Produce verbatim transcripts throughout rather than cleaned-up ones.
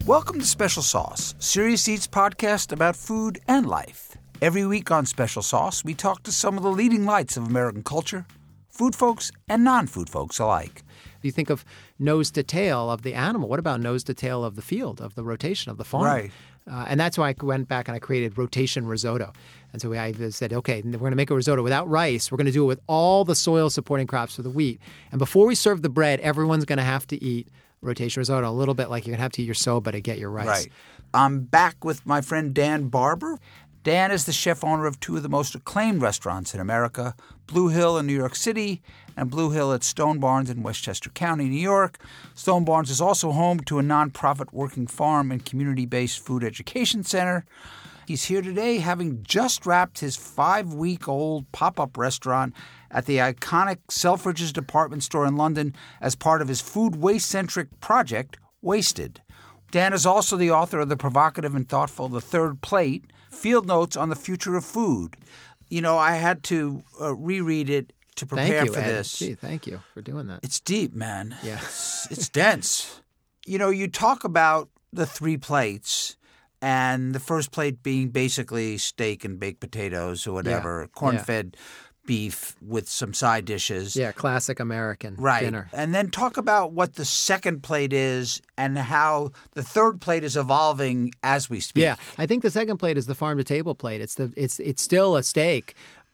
Welcome to Special Sauce, Serious Eats podcast about food and life. Every week on Special Sauce, we talk to some of the leading lights of American culture, food folks and non-food folks alike. You think of nose to tail of the animal. What about nose to tail of the field, of the rotation, of the farm? Right. Uh, and that's why I went back and I created rotation risotto. And so I said, okay, we're going to make a risotto without rice. We're going to do it with all the soil-supporting crops for the wheat. And before we serve the bread, everyone's going to have to eat rotation risotto, a little bit like you're going to have to eat your soba to get your rice. Right. I'm back with my friend Dan Barber. Dan is the chef owner of two of the most acclaimed restaurants in America, Blue Hill in New York City and Blue Hill at Stone Barns in Westchester County, New York. Stone Barns is also home to a nonprofit working farm and community-based food education center. He's here today having just wrapped his five-week-old pop-up restaurant at the iconic Selfridges department store in London as part of his food waste-centric project, Wasted. Dan is also the author of the provocative and thoughtful The Third Plate, Field Notes on the Future of Food. You know, I had to uh, reread it to prepare thank you, for Ed. this. Gee, thank you for doing that. It's deep, man. Yeah. It's, it's dense. You know, you talk about the three plates, and the first plate being basically steak and baked potatoes or whatever, Yeah. corn-fed beef with some side dishes. Yeah, classic American Right. dinner. And then talk about what the second plate is and how the third plate is evolving as we speak. Yeah, I think the second plate is the farm to table plate. It's the it's it's still a steak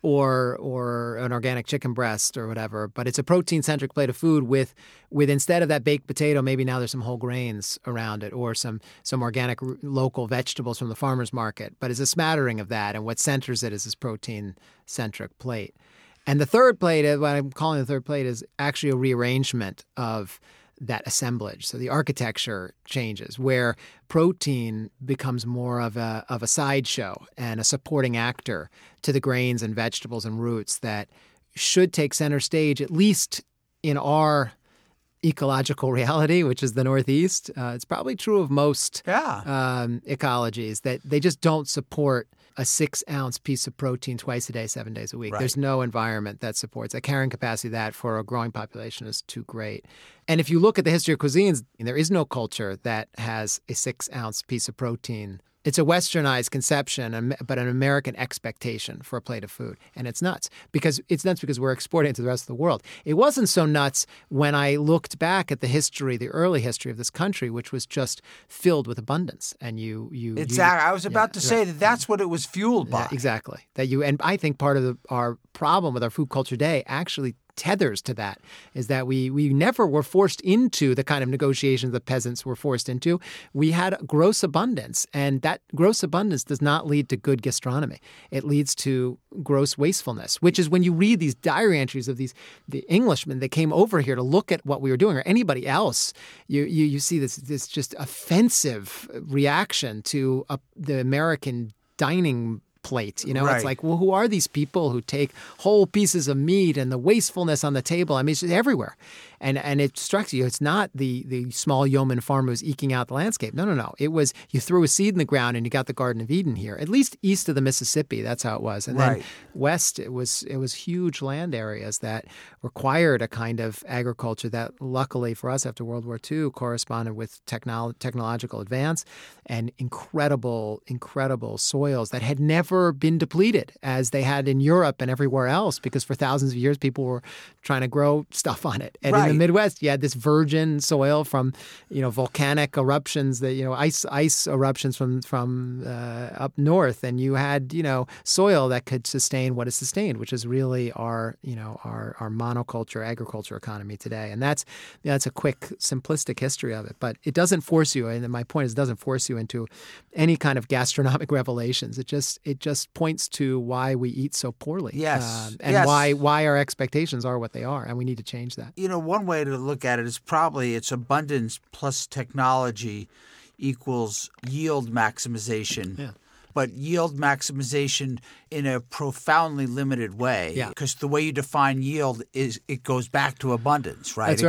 or or an organic chicken breast or whatever, but it's a protein centric plate of food with with instead of that baked potato, maybe now there's some whole grains around it or some some organic r- local vegetables from the farmer's market. But it's a smattering of that, and what centers it is this protein centric plate. And the third plate, what I'm calling the third plate, is actually a rearrangement of that assemblage. So the architecture changes, where protein becomes more of a of a sideshow and a supporting actor to the grains and vegetables and roots that should take center stage, at least in our ecological reality, which is the Northeast. Uh, it's probably true of most Yeah. um, ecologies that they just don't support a six-ounce piece of protein twice a day, seven days a week. Right. There's no environment that supports that. Carrying capacity of that for a growing population is too great. And if you look at the history of cuisines, there is no culture that has a six-ounce piece of protein. It's a westernized conception, but an American expectation for a plate of food. And it's nuts. Because it's nuts because we're exporting it to the rest of the world. It wasn't so nuts when I looked back at the history, the early history of this country, which was just filled with abundance. And you, you, Exactly. you, I was about yeah, to say right. that that's what it was fueled by. Yeah, exactly. That you, and I think part of the, our problem with our food culture today actually tethers to that, is that we we never were forced into the kind of negotiations the peasants were forced into. We had gross abundance, and that gross abundance does not lead to good gastronomy. It leads to gross wastefulness, which is when you read these diary entries of these the Englishmen that came over here to look at what we were doing, or anybody else, you you, you see this this just offensive reaction to uh, the American dining plate. You know, Right. It's like, well, who are these people who take whole pieces of meat and the wastefulness on the table? I mean, it's just everywhere. And and it strikes you, it's not the, the small yeoman farmer who's eking out the landscape. No, no, no. It was you threw a seed in the ground and you got the Garden of Eden here, at least east of the Mississippi. That's how it was. And Right. then west, it was it was huge land areas that required a kind of agriculture that luckily for us after World War Two corresponded with technolo- technological advance and incredible, incredible soils that had never been depleted as they had in Europe and everywhere else, because for thousands of years people were trying to grow stuff on it. And Right. in the Midwest, you had this virgin soil from, you know, volcanic eruptions, that you know, ice ice eruptions from from uh, up north, and you had, you know, soil that could sustain what is sustained, which is really our, you know, our our monoculture agriculture economy today. And that's that's a quick, simplistic history of it. But it doesn't force you, and my point is, it doesn't force you into any kind of gastronomic revelations. It just it just points to why we eat so poorly. Yes. Um, and Yes. why why our expectations are what they are, and we need to change that. You know, one way to look at it is probably it's abundance plus technology equals yield maximization. Yeah. But yield maximization in a profoundly limited way. Yeah. Because the way you define yield is it goes back to abundance, right? That's right.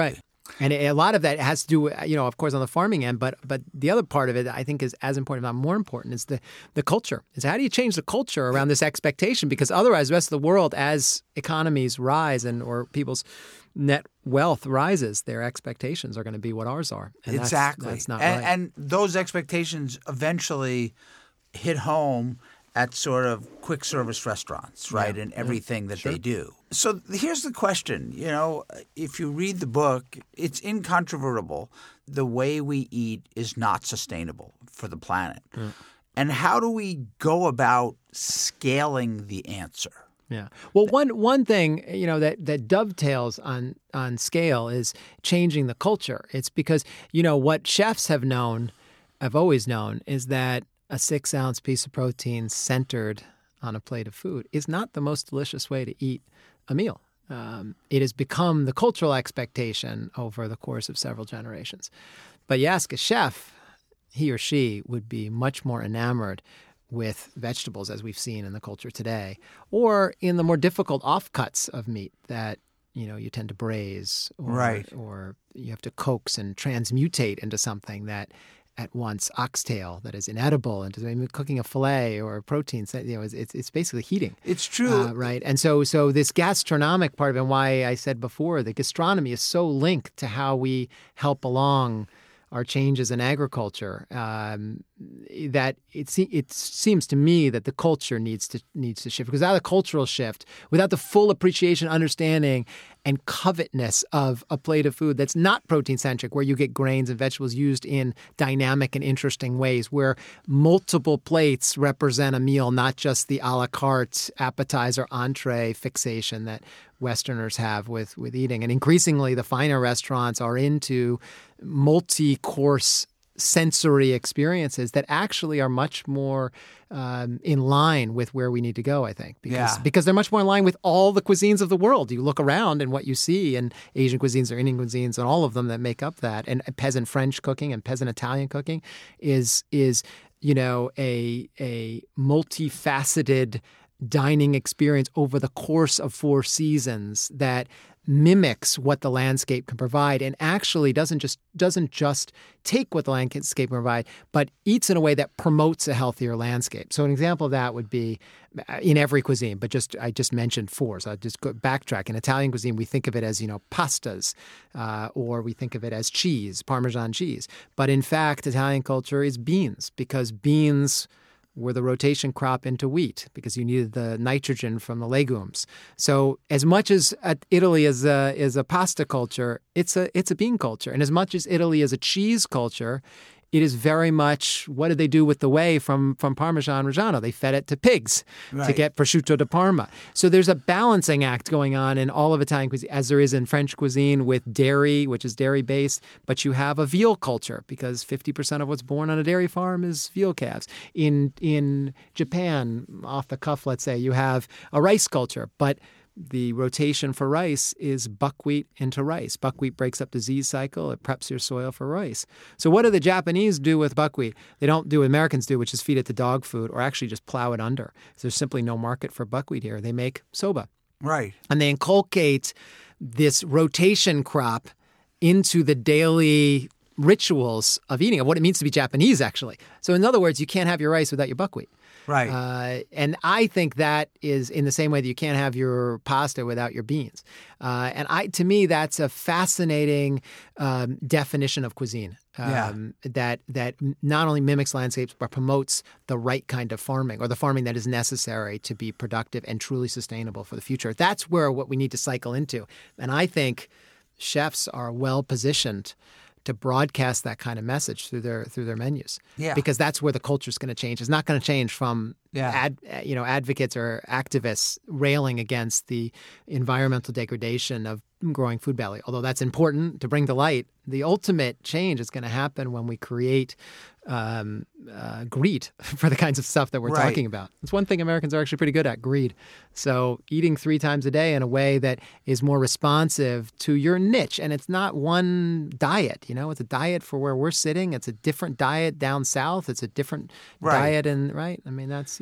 And a lot of that has to do, you know, of course, on the farming end, but but the other part of it, I think, is as important, if not more important, is the, the culture. Is how do you change the culture around this expectation? Because otherwise, the rest of the world, as economies rise and or people's net wealth rises, their expectations are going to be what ours are. And exactly. That's, that's not and, right. and those expectations eventually hit home at sort of quick service restaurants, right, Yeah, and everything yeah, that sure. they do. So here's the question. You know, if you read the book, it's incontrovertible. The way we eat is not sustainable for the planet. Mm. And how do we go about scaling the answer? Yeah. Well, one one thing, you know, that, that dovetails on on scale is changing the culture. It's because, you know, what chefs have known, have always known, is that a six-ounce piece of protein centered on a plate of food is not the most delicious way to eat a meal. Um, it has become the cultural expectation over the course of several generations. But you ask a chef, he or she would be much more enamored with vegetables, as we've seen in the culture today, or in the more difficult offcuts of meat that, you know, you tend to braise or, Right. or you have to coax and transmutate into something that at once oxtail that is inedible, and I mean, cooking a fillet or a protein, you know, it's it's basically heating. It's true. Uh, right. And so so this gastronomic part of it, and why I said before, the gastronomy is so linked to how we help along our changes in agriculture, um, that it, se- it seems to me that the culture needs to needs to shift. Because without a cultural shift, without the full appreciation, understanding, and covetousness of a plate of food that's not protein-centric, where you get grains and vegetables used in dynamic and interesting ways, where multiple plates represent a meal, not just the a la carte appetizer entree fixation that Westerners have with, with eating. And increasingly, the finer restaurants are into multi-course sensory experiences that actually are much more um, in line with where we need to go, I think. Because, Yeah. because they're much more in line with all the cuisines of the world. You look around and what you see, and Asian cuisines or Indian cuisines and all of them that make up that, and peasant French cooking and peasant Italian cooking is, is you know, a a multifaceted dining experience over the course of four seasons that mimics what the landscape can provide, and actually doesn't just doesn't just take what the landscape can provide, but eats in a way that promotes a healthier landscape. So an example of that would be in every cuisine, but just I just mentioned four, so I just go backtrack. In Italian cuisine, we think of it as, you know, pastas, uh, or we think of it as cheese, Parmesan cheese. But in fact, Italian culture is beans, because beans were the rotation crop into wheat, because you needed the nitrogen from the legumes. So as much as uh, Italy is a, is a pasta culture, it's a it's a bean culture. And as much as Italy is a cheese culture, it is very much, what did they do with the whey from, from Parmesan Reggiano? They fed it to pigs to Right. get prosciutto di Parma. So there's a balancing act going on in all of Italian cuisine, as there is in French cuisine with dairy, which is dairy-based, but you have a veal culture, because fifty percent of what's born on a dairy farm is veal calves. In, in Japan, off the cuff, let's say, you have a rice culture, but the rotation for rice is buckwheat into rice. Buckwheat breaks up the disease cycle. It preps your soil for rice. So what do the Japanese do with buckwheat? They don't do what Americans do, which is feed it to dog food or actually just plow it under. There's simply no market for buckwheat here. They make soba. Right. And they inculcate this rotation crop into the daily rituals of eating, of what it means to be Japanese, actually. So in other words, you can't have your rice without your buckwheat. Right. Uh, and I think that is in the same way that you can't have your pasta without your beans. Uh, and I, to me, that's a fascinating um, definition of cuisine. Um, yeah. That that not only mimics landscapes, but promotes the right kind of farming, or the farming that is necessary to be productive and truly sustainable for the future. That's where what we need to cycle into. And I think chefs are well positioned to broadcast that kind of message through their through their menus, Yeah. because that's where the culture is going to change. It's not going to change from Yeah. ad, you know advocates or activists railing against the environmental degradation of growing food value. Although that's important to bring to light, the ultimate change is going to happen when we create um, uh, greed for the kinds of stuff that we're Right. talking about. It's one thing Americans are actually pretty good at, greed. So eating three times a day in a way that is more responsive to your niche. And it's not one diet, you know, it's a diet for where we're sitting. It's a different diet down south. It's a different Right. diet. And right. I mean, that's, you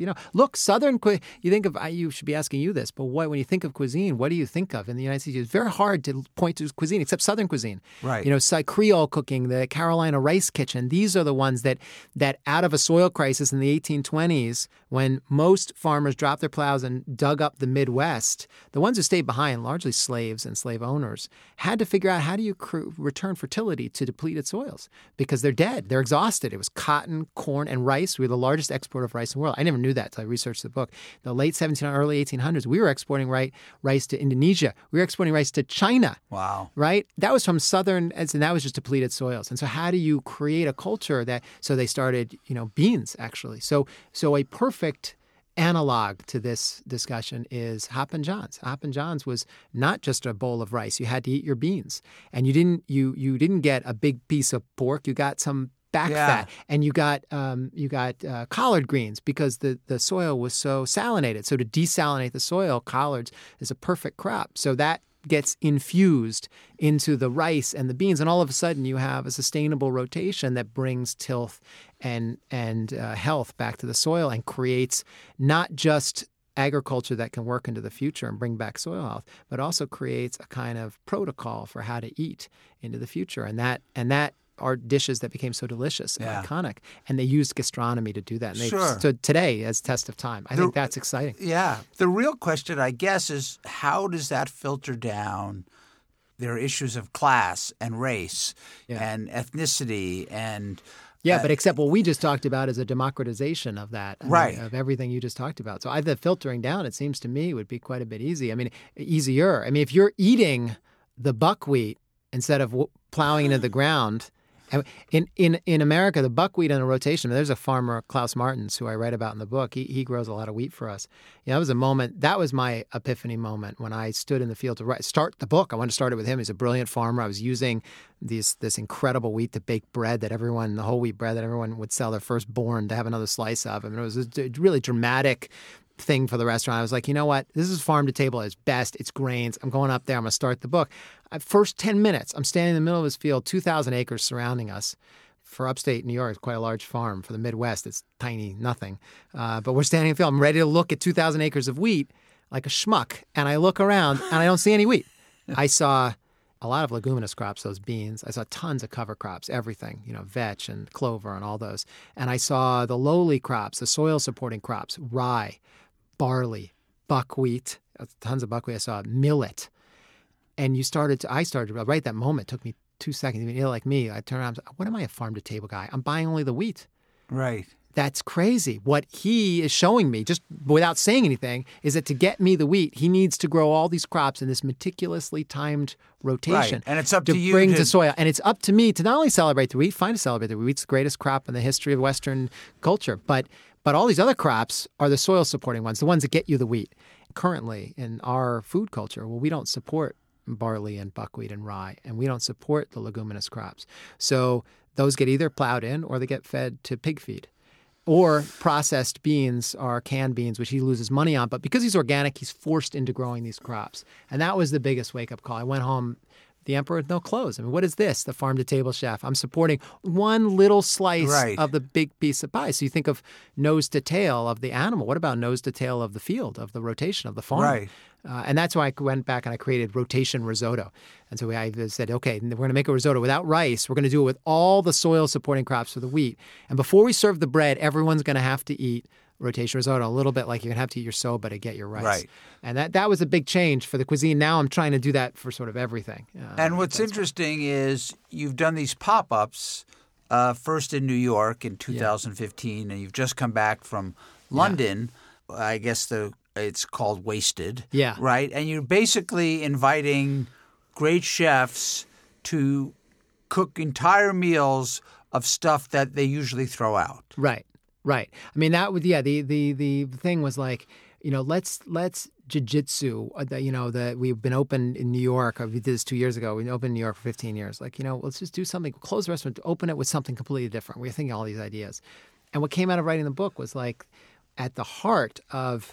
You know, look, Southern cu- you think of, I, you should be asking you this, but what, when you think of cuisine, what do you think of in the United States? It's very hard to point to cuisine except Southern cuisine. Right. You know, so Creole cooking, the Carolina rice kitchen. These are the ones that, that out of a soil crisis in the eighteen twenties, when most farmers dropped their plows and dug up the Midwest, the ones who stayed behind, largely slaves and slave owners, had to figure out how do you cr- return fertility to depleted soils because they're dead. They're exhausted. It was cotton, corn, and rice. We were the largest exporter of rice in the world. I never knew that until I researched the book. The late seventeen hundreds, early eighteen hundreds, we were exporting right, rice to Indonesia. We were exporting rice to China. Wow. Right? That was from southern, and that was just depleted soils. And so how do you create a culture that, so they started, you know, beans, actually. So, so a perfect analog to this discussion is Hoppin' John's. Hoppin' John's was not just a bowl of rice. You had to eat your beans. And you didn't you you didn't get a big piece of pork. You got some back Yeah. fat. And you got um, you got uh, collard greens because the, the soil was so salinated. So to desalinate the soil, collards is a perfect crop. So that gets infused into the rice and the beans, and all of a sudden you have a sustainable rotation that brings tilth and and uh, health back to the soil and creates not just agriculture that can work into the future and bring back soil health, but also creates a kind of protocol for how to eat into the future. And that and that are dishes that became so delicious and Yeah. iconic, and they used gastronomy to do that. And they Sure. stood today as test of time. I The- think that's exciting. Yeah. The real question, I guess, is how does that filter down? There are issues of class and race Yeah. and ethnicity and Yeah, Uh, but except what we just talked about is a democratization of that, I mean, Right. of everything you just talked about. So I, the filtering down, it seems to me, would be quite a bit easy. I mean, easier. I mean, if you're eating the buckwheat instead of w- plowing into the ground, and in in in America, the buckwheat on a rotation. There's a farmer, Klaus Martens, who I write about in the book. He he grows a lot of wheat for us. You know, that was a moment. That was my epiphany moment when I stood in the field to write, start the book. I wanted to start it with him. He's a brilliant farmer. I was using these this incredible wheat to bake bread that everyone, the whole wheat bread that everyone would sell their firstborn to have another slice of. I mean, it was a really dramatic thing for the restaurant. I was like, you know what? This is farm to table at its best. It's grains. I'm going up there. I'm going to start the book. Uh, First ten minutes, I'm standing in the middle of this field, two thousand acres surrounding us. For upstate New York, it's quite a large farm. For the Midwest, it's tiny, nothing. Uh, but we're standing in the field. I'm ready to look at two thousand acres of wheat like a schmuck. And I look around and I don't see any wheat. I saw a lot of leguminous crops, those beans. I saw tons of cover crops, everything, you know, vetch and clover and all those. And I saw the lowly crops, the soil supporting crops, rye, barley, buckwheat, tons of buckwheat. I saw millet. And you started to, I started to, right that moment, it took me two seconds, even ill like me. I turned around, what am I, a farm to table guy? I'm buying only the wheat. right. That's crazy. What he is showing me, just without saying anything, is that to get me the wheat, he needs to grow all these crops in this meticulously timed rotation. Right. And it's up to you bring to- to soil. And it's up to me to not only celebrate the wheat, fine to celebrate the wheat. It's the greatest crop in the history of Western culture. But but all these other crops are the soil supporting ones, the ones that get you the wheat. Currently, in our food culture, well, we don't support barley and buckwheat and rye, and we don't support the leguminous crops. So those get either plowed in or they get fed to pig feed. Or processed beans are canned beans, which he loses money on. But because he's organic, he's forced into growing these crops. And that was the biggest wake-up call. I went home, the emperor with no clothes. I mean, what is this? The farm-to-table chef. I'm supporting one little slice Right. of the big piece of pie. So you think of nose to tail of the animal. What about nose to tail of the field, of the rotation of the farm? Right. Uh, and that's why I went back and I created rotation risotto. And so I said, okay, we're going to make a risotto without rice. We're going to do it with all the soil supporting crops for the wheat. And before we serve the bread, everyone's going to have to eat rotation risotto, a little bit like you're going to have to eat your soba to get your rice. Right. And that, that was a big change for the cuisine. Now I'm trying to do that for sort of everything. Uh, And what's interesting is you've done these pop-ups, uh, first in New York in two thousand fifteen, and you've just come back from London. I guess the it's called Wasted. Yeah. Right? And you're basically inviting great chefs to cook entire meals of stuff that they usually throw out. Right, right. I mean, that would, yeah, the, the, the thing was like, you know, let's, let's jiu-jitsu, uh, the, you know, that we've been open in New York. We did this two years ago. We opened in New York for fifteen years. Like, you know, let's just do something, close the restaurant, open it with something completely different. We were thinking all these ideas. And what came out of writing the book was like, at the heart of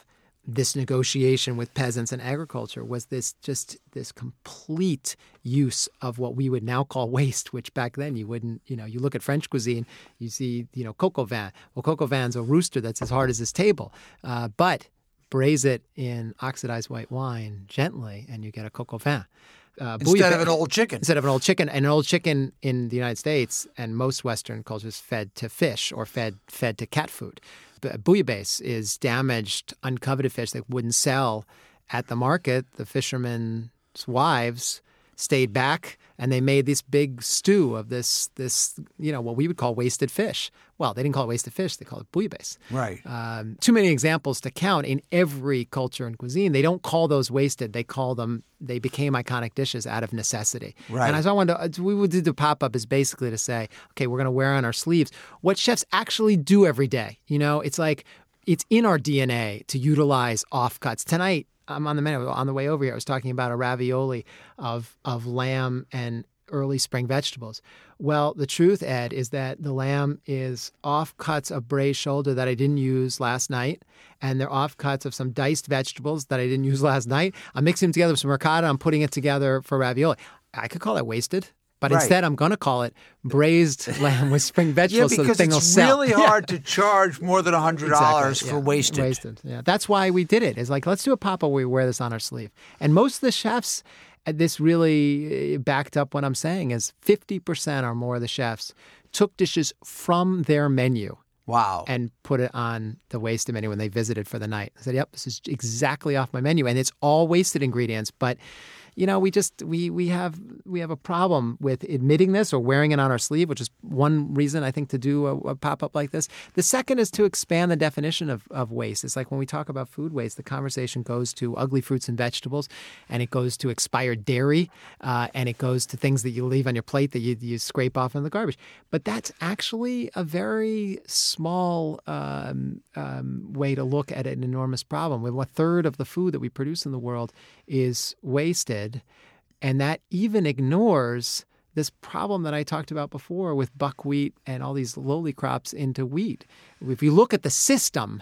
this negotiation with peasants and agriculture was this just this complete use of what we would now call waste, which back then you wouldn't, you know, you look at French cuisine, you see, you know, coq au vin. Well, coq au vin's a rooster that's as hard as this table. Uh, but braise it in oxidized white wine gently and you get a coq au vin. Uh, instead of an old chicken. Instead of an old chicken. And an old chicken in the United States and most Western cultures fed to fish or fed fed to cat food. Bouillabaisse is damaged, uncoveted fish that wouldn't sell at the market. The fishermen's wives stayed back and they made this big stew of this, this you know, what we would call wasted fish. Well, they didn't call it wasted fish. They called it bouillabaisse. Right. Um, too many examples to count in every culture and cuisine. They don't call those wasted. They call them, they became iconic dishes out of necessity. Right. And as I wanted to, we would do the pop-up is basically to say, okay, we're going to wear on our sleeves what chefs actually do every day. You know, it's like, it's in our D N A to utilize offcuts. Tonight, I'm on the menu. On the way over here, I was talking about a ravioli of of lamb and early spring vegetables. Well, the truth, Ed, is that the lamb is offcuts of braised shoulder that I didn't use last night, and they're offcuts of some diced vegetables that I didn't use last night. I'm mixing them together with some ricotta. I'm putting it together for ravioli. I could call that wasted. But right. instead, I'm going to call it braised lamb with spring vegetables yeah, so the thing will sell. Because it's really hard to charge more than one hundred dollars exactly, for yeah. wasted. Wasted, yeah. That's why we did it. It's like, let's do a pop-up where we wear this on our sleeve. And most of the chefs, this really backed up what I'm saying, is fifty percent or more of the chefs took dishes from their menu. Wow. And put it on the wasted menu when they visited for the night. I said, yep, this is exactly off my menu. And it's all wasted ingredients, but you know, we just we we have we have a problem with admitting this or wearing it on our sleeve, which is one reason I think to do a, a pop-up like this. The second is to expand the definition of, of waste. It's like when we talk about food waste, the conversation goes to ugly fruits and vegetables, and it goes to expired dairy, uh, and it goes to things that you leave on your plate that you, you scrape off in the garbage. But that's actually a very small um, um, way to look at an enormous problem. With a third of the food that we produce in the world is wasted. And that even ignores this problem that I talked about before with buckwheat and all these lowly crops into wheat. If you look at the system,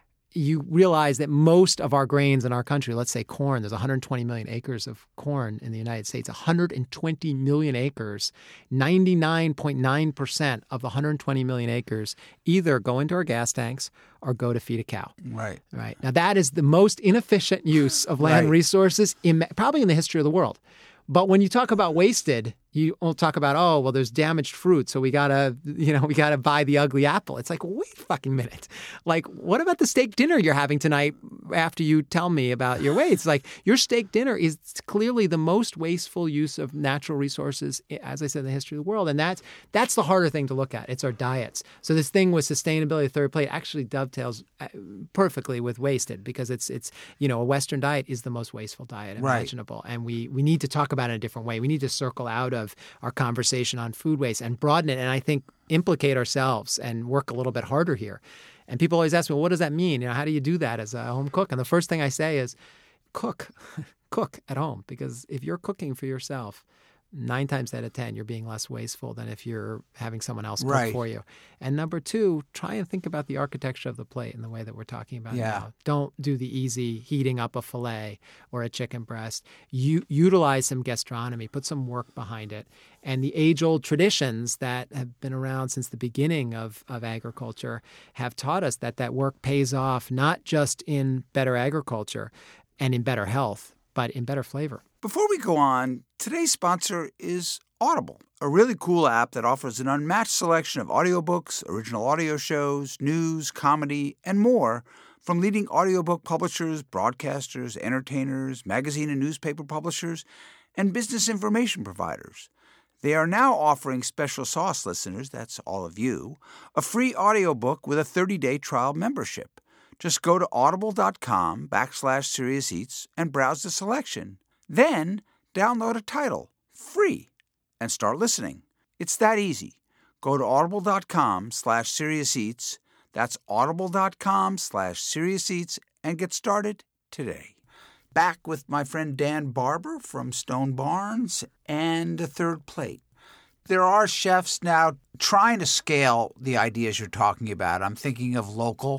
you realize that most of our grains in our country, let's say corn, there's one hundred twenty million acres of corn in the United States, one hundred twenty million acres, ninety-nine point nine percent of the one hundred twenty million acres either go into our gas tanks or go to feed a cow. Right. Right. Now, that is the most inefficient use of land right. resources in, probably in the history of the world. But when you talk about wasted, you will talk about, oh, well, there's damaged fruit, so we gotta, you know, we gotta buy the ugly apple. It's like, wait a fucking minute. Like, what about the steak dinner you're having tonight after you tell me about your waste? It's like, your steak dinner is clearly the most wasteful use of natural resources, as I said, in the history of the world. And that's that's the harder thing to look at. It's our diets. So this thing with sustainability, third plate, actually dovetails perfectly with wasted, because it's, it's you know, a Western diet is the most wasteful diet imaginable. Right. And we, we need to talk about it in a different way. We need to circle out of our conversation on food waste and broaden it, and I think implicate ourselves and work a little bit harder here. And people always ask me, well, what does that mean? You know, how do you do that as a home cook? And the first thing I say is cook, cook at home, because if you're cooking for yourself, nine times out of ten, you're being less wasteful than if you're having someone else cook right. for you. And number two, try and think about the architecture of the plate in the way that we're talking about yeah. now. Don't do the easy heating up a filet or a chicken breast. You utilize some gastronomy, put some work behind it. And the age-old traditions that have been around since the beginning of, of agriculture have taught us that that work pays off not just in better agriculture and in better health, but in better flavor. Before we go on, today's sponsor is Audible, a really cool app that offers an unmatched selection of audiobooks, original audio shows, news, comedy, and more from leading audiobook publishers, broadcasters, entertainers, magazine and newspaper publishers, and business information providers. They are now offering Special Sauce listeners, that's all of you, a free audiobook with a thirty-day trial membership. Just go to audible.com backslash Serious Eats and browse the selection. Then download a title, free, and start listening. It's that easy. Go to audible.com slash Serious Eats. That's audible.com slash Serious Eats and get started today. Back with my friend Dan Barber from Stone Barns and a third plate. There are chefs now trying to scale the ideas you're talking about. I'm thinking of local.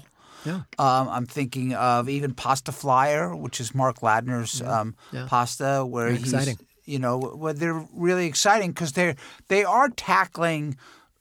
Yeah. Um, I'm thinking of even Pasta Flyer, which is Mark Ladner's Yeah. um, Yeah. pasta, where Very he's exciting. you know, where they're really exciting because they're they are tackling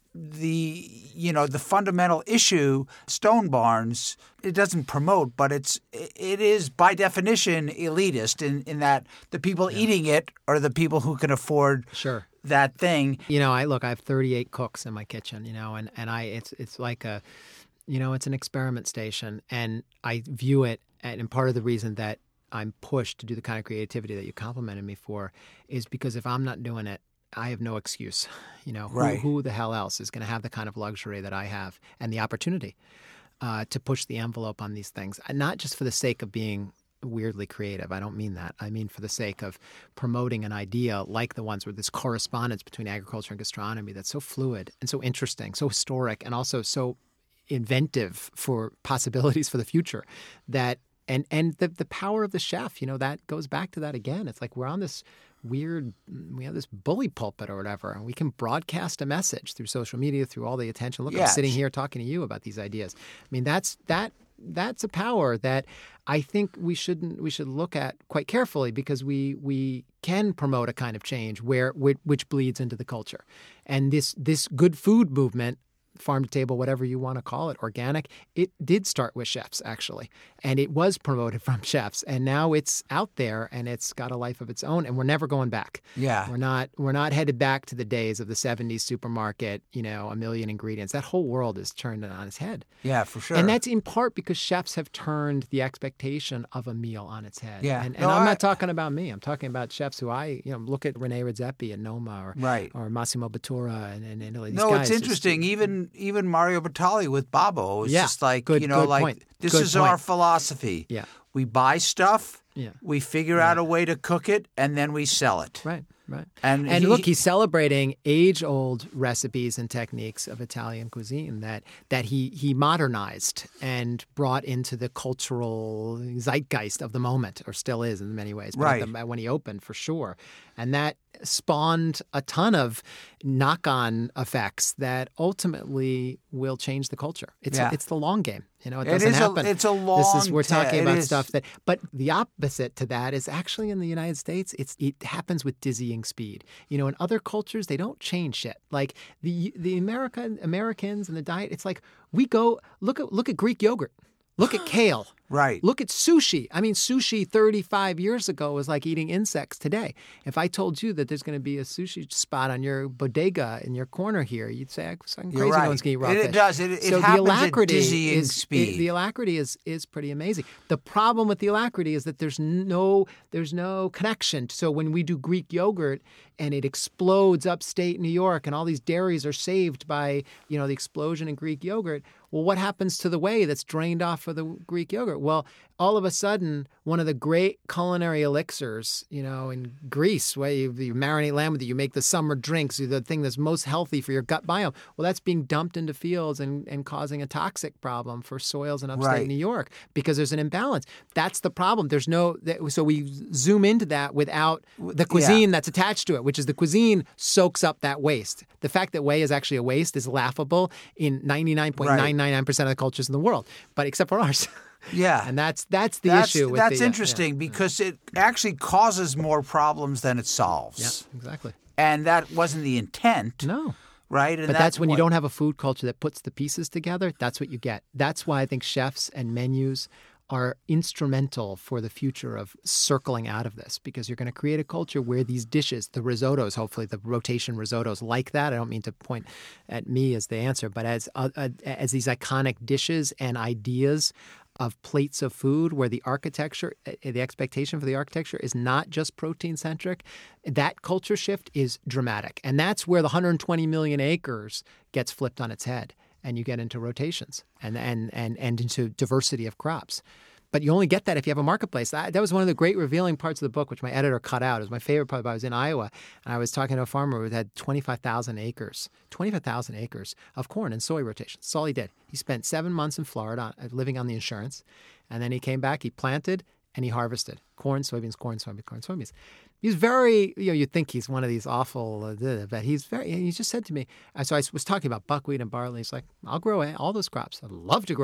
the you know the fundamental issue. Stone Barns, it doesn't promote, but it's it is by definition elitist in, in that the people Yeah. eating it are the people who can afford Sure. that thing. You know, I look, I have thirty-eight cooks in my kitchen, you know, and, and I it's it's like a, you know, it's an experiment station, and I view it, and part of the reason that I'm pushed to do the kind of creativity that you complimented me for is because if I'm not doing it, I have no excuse. You know, who, Right. who the hell else is going to have the kind of luxury that I have and the opportunity uh, to push the envelope on these things, and not just for the sake of being weirdly creative. I don't mean that. I mean for the sake of promoting an idea like the ones where this correspondence between agriculture and gastronomy that's so fluid and so interesting, so historic, and also so inventive for possibilities for the future that and and the the power of the chef, you know, that goes back to that again. It's like we're on this weird, we have this bully pulpit or whatever, and we can broadcast a message through social media, through all the attention. Look, I'm Yes. sitting here talking to you about these ideas. I mean, that's that that's a power that I think we shouldn't we should look at quite carefully, because we we can promote a kind of change where which, which bleeds into the culture. And this this good food movement, farm to table, whatever you want to call it, organic, it did start with chefs, actually. And it was promoted from chefs. And now it's out there and it's got a life of its own. And we're never going back. Yeah. We're not we're not headed back to the days of the seventies supermarket, you know, a million ingredients. That whole world is turned on its head. Yeah, for sure. And that's in part because chefs have turned the expectation of a meal on its head. Yeah. And, and No, I'm I- not talking about me. I'm talking about chefs who I, you know, look at Rene Redzepi in Noma or, Right. or Massimo Bottura in, in Italy. These No, guys it's just- interesting. Even even Mario Batali with Babbo is Yeah, just like, good- you know, good like point. this Good is point. our philosophy. Yeah. We buy stuff, Yeah. we figure out a way to cook it, and then we sell it. Right, right. And And he- look, he's celebrating age-old recipes and techniques of Italian cuisine that that he he modernized and brought into the cultural zeitgeist of the moment, or still is in many ways. But Right. the- when he opened, for sure. And that spawned a ton of knock-on effects that ultimately will change the culture. It's Yeah. it's the long game. You know, it It doesn't is a- happen. it's a This is long we're ta- talking it about is. stuff that, but the opposite to that is actually in the United States. It's it happens with dizzying speed. You know, in other cultures they don't change shit. Like the the American Americans and the diet. It's like we go look at look at Greek yogurt. Look at kale. Right. Look at sushi. I mean, sushi thirty-five years ago was like eating insects today. If I told you that there's going to be a sushi spot on your bodega in your corner here, you'd say, I'm crazy, You're no right. one's going to eat raw It- it fish. does. It- it so happens the at alacrity dizzying is, speed. it- the alacrity is is pretty amazing. The problem with the alacrity is that there's no there's no connection. So when we do Greek yogurt and it explodes upstate New York and all these dairies are saved by, you know, the explosion in Greek yogurt, well, what happens to the whey that's drained off of the Greek yogurt? Well, all of a sudden, one of the great culinary elixirs, you know, in Greece, where you, you marinate lamb with it, you make the summer drinks, the thing that's most healthy for your gut biome. Well, that's being dumped into fields and, and causing a toxic problem for soils in upstate Right. New York because there's an imbalance. That's the problem. There's no, so we zoom into that without the cuisine that's attached to it, which is the cuisine soaks up that waste. The fact that whey is actually a waste is laughable in ninety-nine point nine nine nine percent of the cultures in the world, but except for ours. Yeah. And that's that's the That's, issue. With that's the, uh, interesting because it actually causes more problems than it solves. Yeah, exactly. And that wasn't the intent. No. Right? And But that's when you what- don't have a food culture that puts the pieces together. That's what you get. That's why I think chefs and menus are instrumental for the future of circling out of this, because you're going to create a culture where these dishes, the risottos, hopefully the rotation risottos like that. I don't mean to point at me as the answer, but as uh, uh, as these iconic dishes and ideas of plates of food where the architecture, uh, the expectation for the architecture is not just protein centric, that culture shift is dramatic. And that's where the one hundred twenty million acres gets flipped on its head. And you get into rotations and, and, and, and into diversity of crops. But you only get that if you have a marketplace. That, that was one of the great revealing parts of the book, which my editor cut out. It was my favorite part. I was in Iowa, and I was talking to a farmer who had twenty-five thousand acres, twenty-five thousand acres of corn and soy rotations. That's all he did. He spent seven months in Florida living on the insurance, and then he came back, he planted, and he harvested corn, soybeans, corn, soybeans, corn, soybeans. He's very, you know, you'd think he's one of these awful, uh, but he's very, he just said to me, so I was talking about buckwheat and barley. He's like, I'll grow all those crops. I'd love to grow them.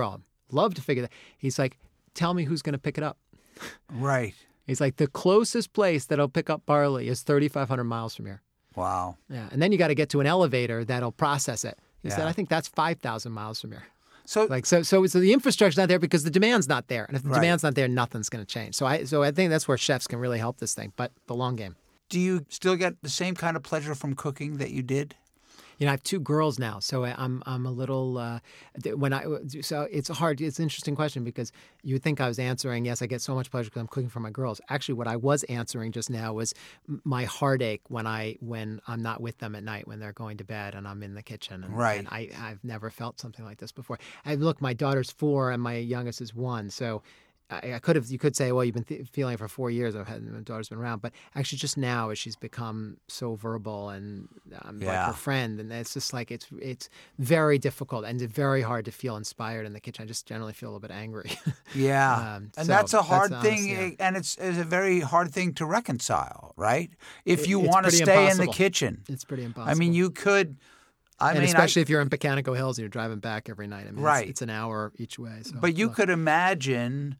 love to figure that. He's like, tell me who's going to pick it up. Right. He's like, the closest place that'll pick up barley is thirty-five hundred miles from here. Wow. Yeah, and then you got to get to an elevator that'll process it. He Yeah. said, I think that's five thousand miles from here. So, Like so, so, so the infrastructure's not there because the demand's not there, and if the Right. demand's not there, nothing's going to change. So I, so I think that's where chefs can really help this thing. But the long game. do you still get the same kind of pleasure from cooking that you did? You know, I have two girls now, so I- I'm I'm a little uh, th- when I so it's a hard it's an interesting question because you would think I was answering yes, I get so much pleasure because I'm cooking for my girls. Actually, what I was answering just now was m- my heartache when I when I'm not with them at night when they're going to bed and I'm in the kitchen. And, Right. and I I've never felt something like this before. I look, my daughter's four and my youngest is one, so. I, I could have. You could say, "Well, you've been th- feeling it for four years. I've had my daughter's been around." But actually, just now, as she's become so verbal and um, like Yeah. her friend, and it's just like it's it's very difficult and it's very hard to feel inspired in the kitchen. I just generally feel a little bit angry. Yeah. Um, and so that's a that's hard honest, thing, yeah. and it's, it's a very hard thing to reconcile, right? If It- you it's want to pretty stay in the impossible. kitchen. It's pretty impossible. I mean, you could. I and mean, especially I, if you're in Pecanico Hills and you're driving back every night. I mean, Right. It's, it's an hour each way. So, but you look. could imagine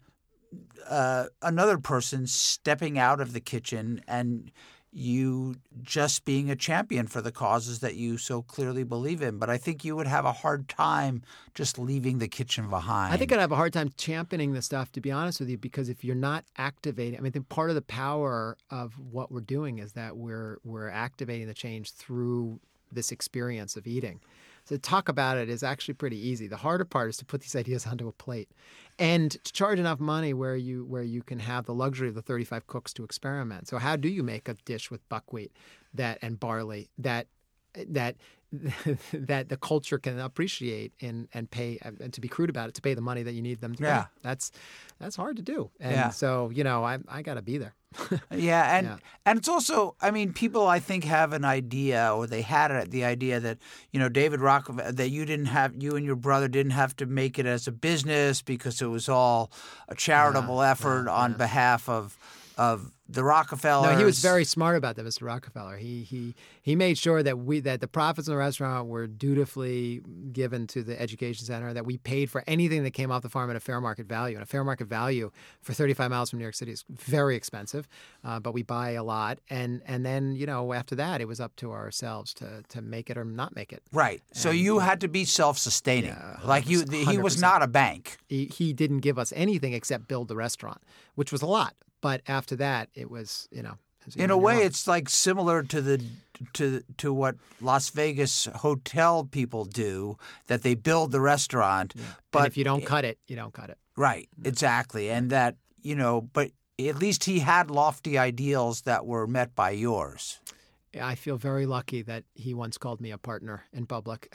uh, another person stepping out of the kitchen and you just being a champion for the causes that you so clearly believe in. But I think you would have a hard time just leaving the kitchen behind. I think I'd have a hard time championing the stuff, to be honest with you, because if you're not activating, I mean, I think part of the power of what we're doing is that we're we're activating the change through this experience of eating. So to talk about it is actually pretty easy. The harder part is to put these ideas onto a plate and to charge enough money where you where you can have the luxury of the thirty-five cooks to experiment. So how do you make a dish with buckwheat that and barley that that that the culture can appreciate and and pay and to be crude about it, to pay the money that you need them to Yeah. pay? That's that's hard to do. And Yeah. so, you know, I I got to be there. Yeah, and Yeah. and it's also, I mean, people I think have an idea, or they had it, the idea that, you know, David Rockefeller, that you didn't have, you and your brother didn't have to make it as a business because it was all a charitable Yeah, effort yeah, on yeah. behalf of of the Rockefellers. No, he was very smart about that, Mister Rockefeller. He he he made sure that we that the profits in the restaurant were dutifully given to the education center, that we paid for anything that came off the farm at a fair market value. And a fair market value for thirty-five miles from New York City is very expensive, uh, but we buy a lot. And and then, you know, after that, it was up to ourselves to to make it or not make it. Right. So And- you had to be self-sustaining. Yeah, like you, one hundred he was percent. not a bank. He, he didn't give us anything except build the restaurant, which was a lot. But after that, it was, you know. it was In a on your way, own. it's like similar to the to to what Las Vegas hotel people do, that they build the restaurant, but and if you don't cut it, you don't cut it. right, exactly, and that, you know, but at least he had lofty ideals that were met by yours. I feel very lucky that he once called me a partner in public.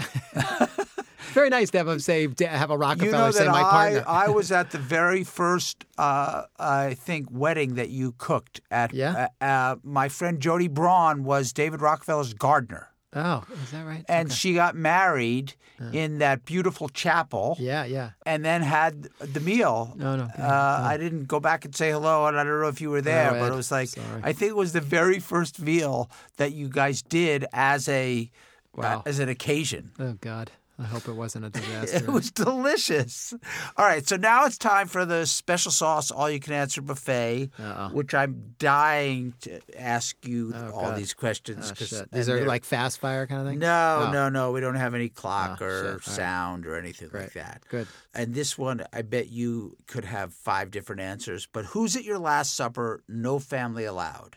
Very nice to have him say, to have a Rockefeller You know say that my I, partner. I was at the very first, uh, I think, wedding that you cooked at. Yeah? Uh, uh, my friend Jody Braun was David Rockefeller's gardener, Oh, is that right? and Okay. she got married in that beautiful chapel. Yeah, yeah. And then had the meal. No, no. Uh, I didn't go back and say hello, and I don't know if you were there, Oh, but Ed, it was like, sorry. I think it was the very first meal that you guys did as a Wow. uh, as an occasion. Oh, God. I hope it wasn't a disaster. It was delicious. All right, so now it's time for the special sauce all-you-can-answer buffet, Uh-oh. which I'm dying to ask you Oh, all God. these questions. Oh, 'cause- shit. and Is there they're- like fast fire kind of thing? No, Oh. no, no. We don't have any clock Oh, or shit. All right. sound or anything like Great. that. Good. And this one, I bet you could have five different answers. But who's at your last supper? No family allowed.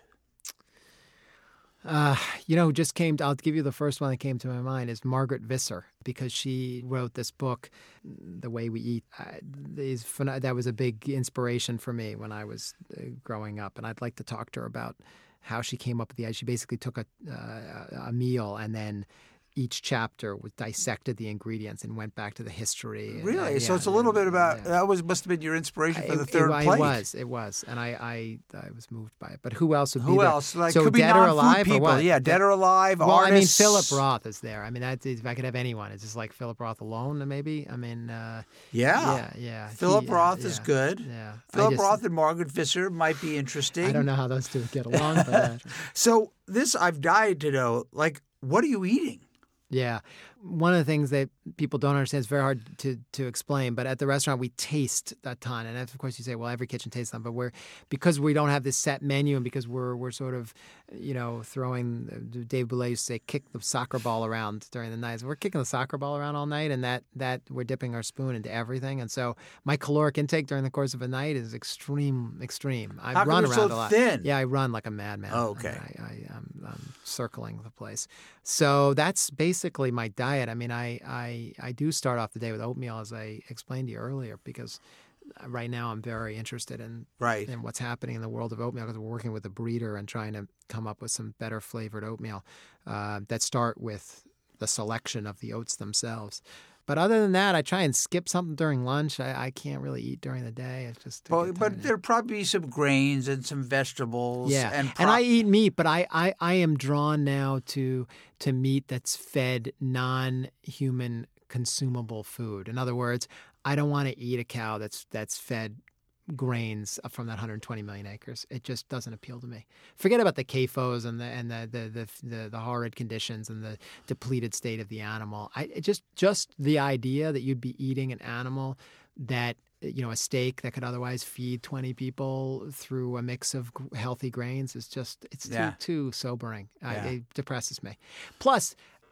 Uh, you know, who just came, I'll give you the first one that came to my mind is Margaret Visser, because she wrote this book, The Way We Eat. I, is, that was a big inspiration for me when I was uh, growing up. And I'd like to talk to her about how she came up with the idea. She basically took a, uh, a meal and then each chapter was dissected the ingredients and went back to the history. and, Really? uh, so yeah, it's a little bit about, yeah. that was must have been your inspiration for It- the it- third it, plate. It was, it was, and I, I, I was moved by it. But who else would be Who there? else? Like, so could be dead or non-food alive people. or what? Yeah, dead or alive, Well, artists. I mean, Philip Roth is there. I mean, that's, if I could have anyone, it's just like Philip Roth alone, maybe. I mean, uh, Yeah. yeah, yeah. Philip He- Roth yeah, is good. Yeah, I Philip just- Roth and Margaret Visser might be interesting. I don't know how those two get along, but uh, So this, I've died to know, like, what are you eating? yeah. One of the things that people don't understand is very hard to to explain, but at the restaurant we taste a ton. And of course you say, well, every kitchen tastes a ton, but we're because we don't have this set menu and because we're we're sort of, you know, throwing, Dave Boulay used to say, kick the soccer ball around during the night. So we're kicking the soccer ball around all night, and that that we're dipping our spoon into everything. And so my caloric intake during the course of a night is extreme, extreme. I How come run you're around so a lot. thin? Yeah, I run like a madman. Oh, okay. I, I, I'm, I'm circling the place. So that's basically my diet. I mean, I, I I do start off the day with oatmeal, as I explained to you earlier, because right now I'm very interested in, right. in what's happening in the world of oatmeal, because we're working with a breeder and trying to come up with some better flavored oatmeal uh, that start with the selection of the oats themselves. But other than that, I try and skip something during lunch. I, I can't really eat during the day. It's just Well, but there'll probably be some grains and some vegetables. Yeah, and, and I eat meat, but I, I, I am drawn now to to meat that's fed non-human consumable food. In other words, I don't want to eat a cow that's that's fed grains from that one hundred twenty million acres. It just doesn't appeal to me. Forget about the C A F Os and the and the the the, the, the horrid conditions and the depleted state of the animal. I it just just the idea that you'd be eating an animal that, you know, a steak that could otherwise feed twenty people through a mix of healthy grains is just it's Yeah. too too sobering. Yeah. I, it depresses me. Plus,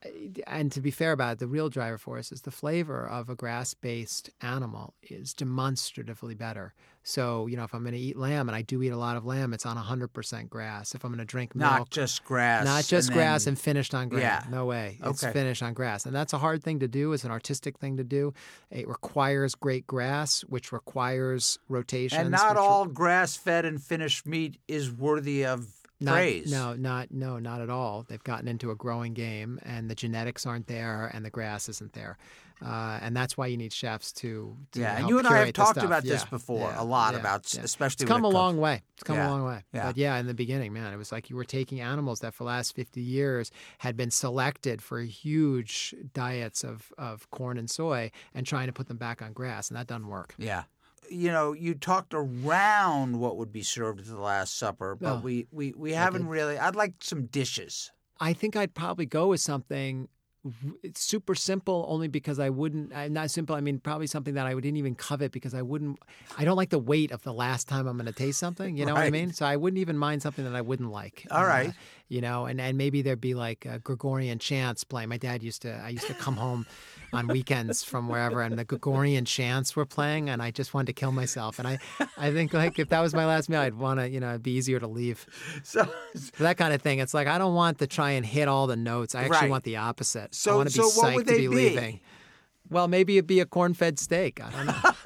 and to be fair about it, the real driver for us is the flavor of a grass-based animal is demonstratively better. So, you know, if I'm going to eat lamb, and I do eat a lot of lamb, it's on one hundred percent grass. If I'm going to drink milk... Not just grass. Not just and grass then- and finished on grain. Yeah. No way. It's Okay. finished on grass. And that's a hard thing to do. It's an artistic thing to do. It requires great grass, which requires rotations. And not which all grass-fed and finished meat is worthy of Not, praise. No, not no, not at all. They've gotten into a growing game, and the genetics aren't there, and the grass isn't there, uh, and that's why you need chefs to. to Yeah, and help you and I have curate the talked stuff. about this Yeah, before yeah, a lot yeah, about, yeah. especially It's come when a it long comes- way. It's come Yeah, a long way. yeah. But yeah, in the beginning, man, it was like you were taking animals that for the last fifty years had been selected for huge diets of of corn and soy, and trying to put them back on grass, and that doesn't work. Yeah. You know, you talked around what would be served at the Last Supper, but Oh, we, we, we haven't did. really. I'd like some dishes. I think I'd probably go with something it's super simple only because I wouldn't, I'm not simple. I mean, probably something that I didn't even covet because I wouldn't, I don't like the weight of the last time I'm going to taste something. You know what I Right. mean? So I wouldn't even mind something that I wouldn't like. All right. Uh, you know, and, and maybe there'd be like a Gregorian chants playing. My dad used to, I used to come home on weekends from wherever and the Gregorian chants were playing and I just wanted to kill myself. And I, I think like if that was my last meal, I'd want to, you know, it'd be easier to leave. So, For that kind of thing. It's like, I don't want to try and hit all the notes. I actually Right. want the opposite. So- I want to be so what psyched would to they be be? leaving. Well, maybe it'd be a corn-fed steak. I don't know.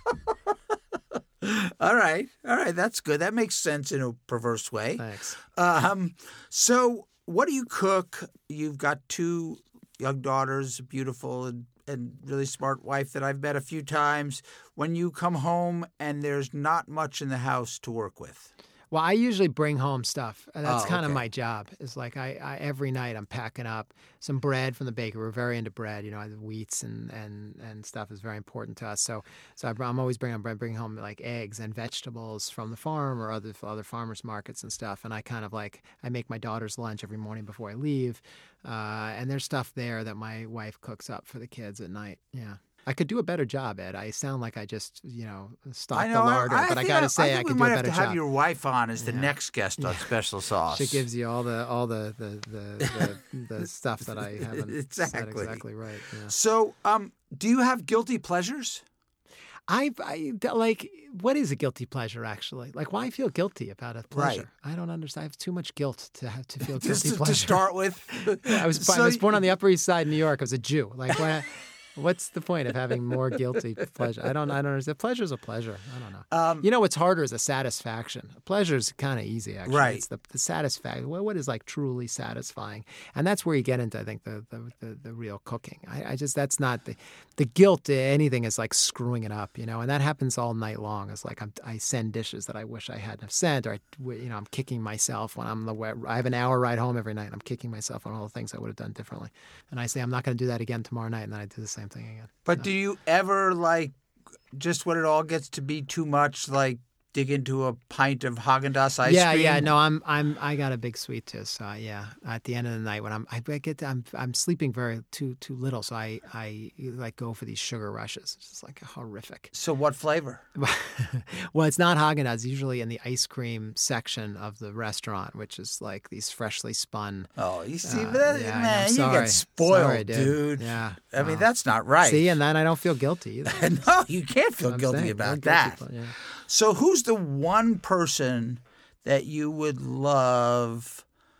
all right, all right, that's good. That makes sense in a perverse way. Thanks. Um, so what do you cook? You've got two young daughters, a beautiful and, and really smart wife that I've met a few times. When you come home and there's not much in the house to work with. Well, I usually bring home stuff. And That's Oh, kind of okay. my job. It's like I, I every night I'm packing up some bread from the bakery. We're very into bread. You know, the wheats and, and, and stuff is very important to us. So so I, I'm always bringing bread, bringing home like eggs and vegetables from the farm or other other farmers markets and stuff. And I kind of like I make my daughter's lunch every morning before I leave. Uh, and there's stuff there that my wife cooks up for the kids at night. Yeah. I could do a better job, Ed. I sound like I just, you know, stock I know, the larder, I, I but I think got to say I, I, think could we do might a have better to have job. your wife on as the Yeah. next guest on Special Sauce. She gives you all the all the the the, the, the stuff that I haven't said Exactly. exactly right. Yeah. So, um, do you have guilty pleasures? I, I like what is a guilty pleasure actually? Like why feel guilty about a pleasure? Right. I don't understand. I have too much guilt to have to feel Just guilty to, pleasure. to start with. I was So I was born you- on the Upper East Side, New York. I was a Jew. Like why, what's the point of having more guilty pleasure? I don't I don't understand. Pleasure's a pleasure. I don't know. Um, You know what's harder is a satisfaction. Pleasure's kind of easy, actually. Right. It's the, the satisfaction. What, what is like truly satisfying? And that's where you get into, I think, the the, the, the real cooking. I, I just, that's not the, the guilt to anything is like screwing it up, you know, and that happens all night long. It's like I'm, I send dishes that I wish I hadn't have sent, or, I, you know, I'm kicking myself when I'm the, I have an hour ride home every night and I'm kicking myself on all the things I would have done differently. And I say, I'm not going to do that again tomorrow night. And then I do the same thing again. But do you ever, like, just when it all gets to be too much, like, dig into a pint of Haagen-Dazs ice yeah, cream? Yeah, yeah. No, I'm, I'm, I got a big sweet tooth. So yeah, at the end of the night when I'm, I get, I'm, I'm sleeping very too, too little. So I, I like go for these sugar rushes. It's just like horrific. So what flavor? Well, it's not Haagen-Dazs. It's usually in the ice cream section of the restaurant, which is like these freshly spun. Oh, you see, uh, that, yeah, man, you sorry. get spoiled, Sorry, dude. dude. Yeah. I mean, Wow. that's not right. See, and then I don't feel guilty either. No, you can't feel I'm guilty saying, about feel that. guilty, yeah. So who's the one person that you would love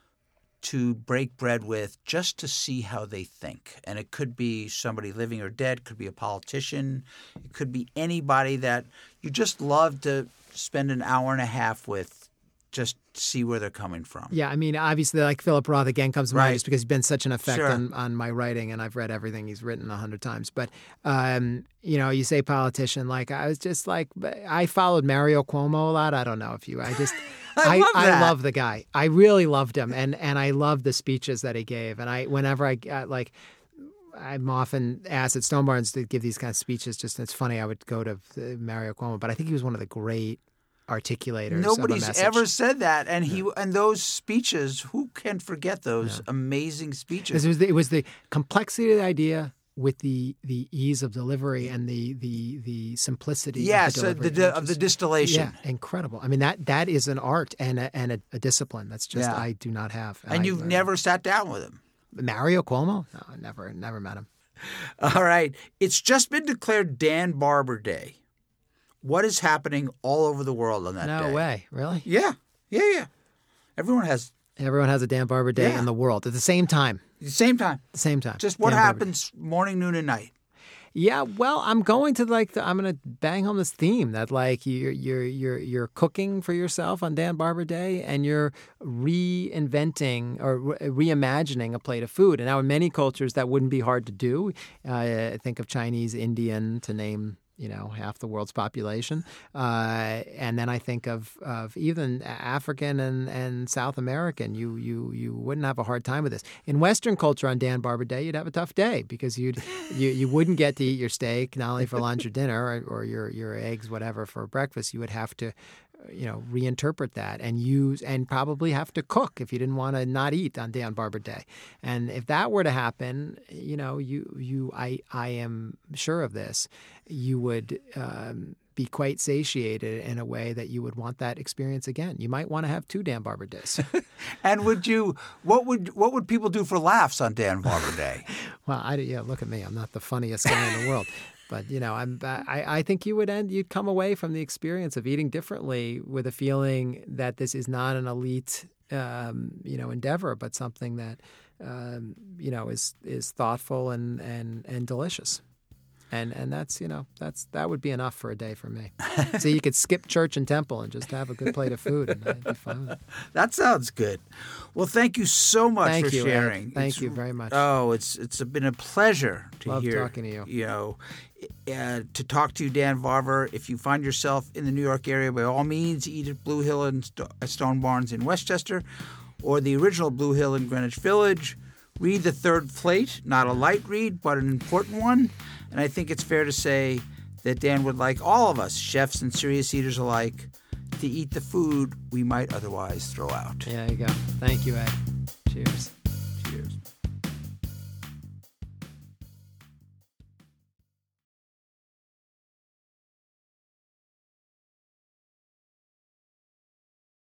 to break bread with just to see how they think? And it could be somebody living or dead, could be a politician, it could be anybody that you just love to spend an hour and a half with, just see where they're coming from. Yeah, I mean, obviously, like Philip Roth again comes to mind Right. just because he's been such an effect Sure. on, on my writing, and I've read everything he's written a hundred times. But, um, you know, you say politician, like I was just like, I followed Mario Cuomo a lot. I don't know if you, I just, I love that. I love the guy. I really loved him, and and I loved the speeches that he gave. And I, whenever I got like, I'm often asked at Stone Barns to give these kind of speeches. Just it's funny, I would go to Mario Cuomo, but I think he was one of the great articulators. Nobody's of a message. ever said that, and he and those speeches. Who can forget those amazing speeches? It was the, it was the complexity of the idea with the the ease of delivery and the the the simplicity. Yes, of the, uh, delivery, the, the which of the is- distillation. Yeah, incredible. I mean that that is an art and a, and a, a discipline that's just Yeah. I do not have. And I you've learned- never sat down with him. Mario Cuomo? No, I never never met him. All right. It's just been declared Dan Barber Day. What is happening all over the world on that No day? way, really? Yeah. Yeah, yeah. Everyone has Everyone has a Dan Barber Day Yeah. in the world at the same time. the same time. The same time. Just what Dan Barber Day. happens morning, noon, and night. Yeah, well, I'm going to like the, I'm going to bang home this theme that like you're you're you're you're cooking for yourself on Dan Barber Day, and you're reinventing or re- reimagining a plate of food. And now in many cultures that wouldn't be hard to do. Uh, think of Chinese, Indian, to name you know half the world's population, uh, and then I think of of even African and, and South American. You you you wouldn't have a hard time with this. In Western culture on Dan Barber Day, you'd have a tough day because you'd you you wouldn't get to eat your steak not only for lunch or dinner or, or your your eggs whatever for breakfast. You would have to you know reinterpret that and use and probably have to cook if you didn't want to not eat on Dan Barber Day. And if that were to happen, you know you you I I am sure of this. You would um, be quite satiated in a way that you would want that experience again. You might want to have two Dan Barber Days. And would you? What would what would people do for laughs on Dan Barber Day? Well, I yeah. Look at me. I'm not the funniest guy in the world, but you know, I'm. I, I think you would end. You'd come away from the experience of eating differently with a feeling that this is not an elite, um, you know, endeavor, but something that, um, you know, is is thoughtful and and and delicious. And and that's you know that's that would be enough for a day for me. So you could skip church and temple and just have a good plate of food, and I'd be fine with it. That sounds good. Well, thank you so much Thank for you, Ed. sharing. Thank It's- you very much. Oh, it's it's been a pleasure to Love hear. talking to you. You know, uh, to talk to you, Dan Barber. If you find yourself in the New York area, by all means, eat at Blue Hill and St- at Stone Barns in Westchester, or the original Blue Hill in Greenwich Village. Read The Third Plate, not a light read, but an important one. And I think it's fair to say that Dan would like all of us, chefs and serious eaters alike, to eat the food we might otherwise throw out. There you go. Thank you, Ed.